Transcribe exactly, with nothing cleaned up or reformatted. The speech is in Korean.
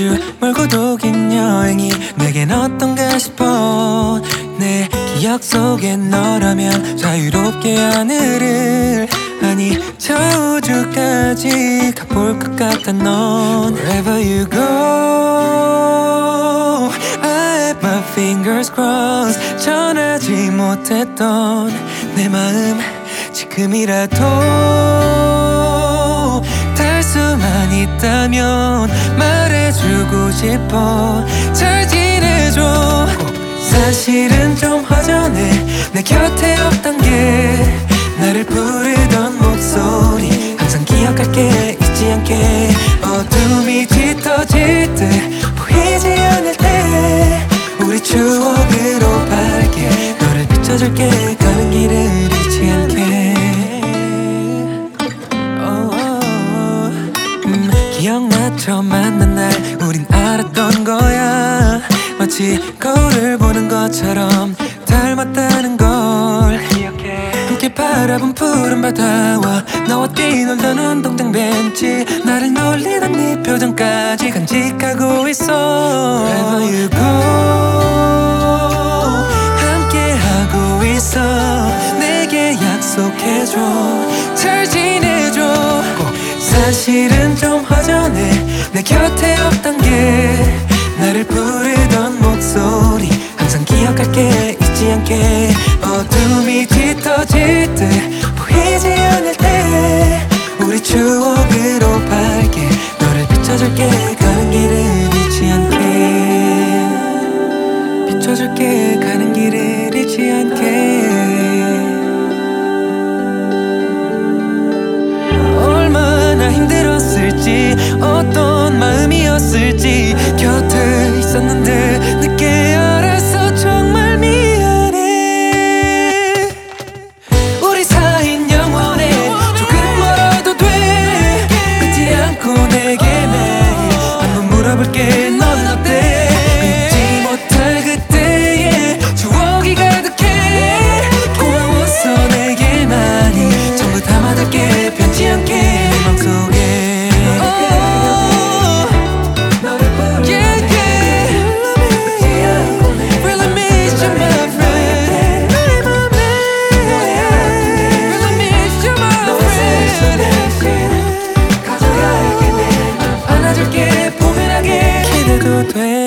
아주 멀고도 긴 여행이 내겐 어떤가 싶어. 내 기억 속엔 너라면 자유롭게 하늘을, 아니 저 우주까지 가볼 것 같아 넌. Wherever you go I have my fingers crossed. 전하지 못했던 내 마음 지금이라도 달 수만 있다면 말해주고 싶어. 잘 지내줘. 사실은 좀 허전해 내 곁에 없던 게. 나를 부르던 목소리 항상 기억할게 잊지 않게. 어둠이 짙어질 때 보이지 않을 때 우리 추억으로 밝게 너를 비춰줄게. 가는 길을 잃지 않게. 음, 기억나 처음 만난 날 우린 알았던 거야. 마치 거울을 보는 것처럼 닮았다는 걸 기억해. 함께 바라본 푸른 바다와 너와 뛰놀던 운동장 벤치, 나를 놀리던 네 표정까지 간직하고 있어. Wherever you go 함께하고 있어. 내게 약속해줘. 잘 지내줘. 사실은 좀 허전해 내 곁에 없던 게. 나를 부르던 목소리 항상 기억할게 잊지 않게. 어둠이 짙어질 때 보이지 않을 때 우리 추억으로 밝게 너를 비춰줄게. 가는 길을 잃지 않게. 비춰줄게. 가는 길을 잃지 않게. 얼마나 힘들었을지 어떤 마음이었을지 곁에 있었는데 늦게 알았어. 정말 미안해. 우리 사이는 영원해. 조금 멀어도 돼. 끊지 않고 내게 매일 한번 물어볼게. 넌 어때? 잊지 못할 그때의 추억이 가득해. 고마워서 내게 많이 전부 담아둘게. 변치 않게 내 맘속에. 기대도 돼.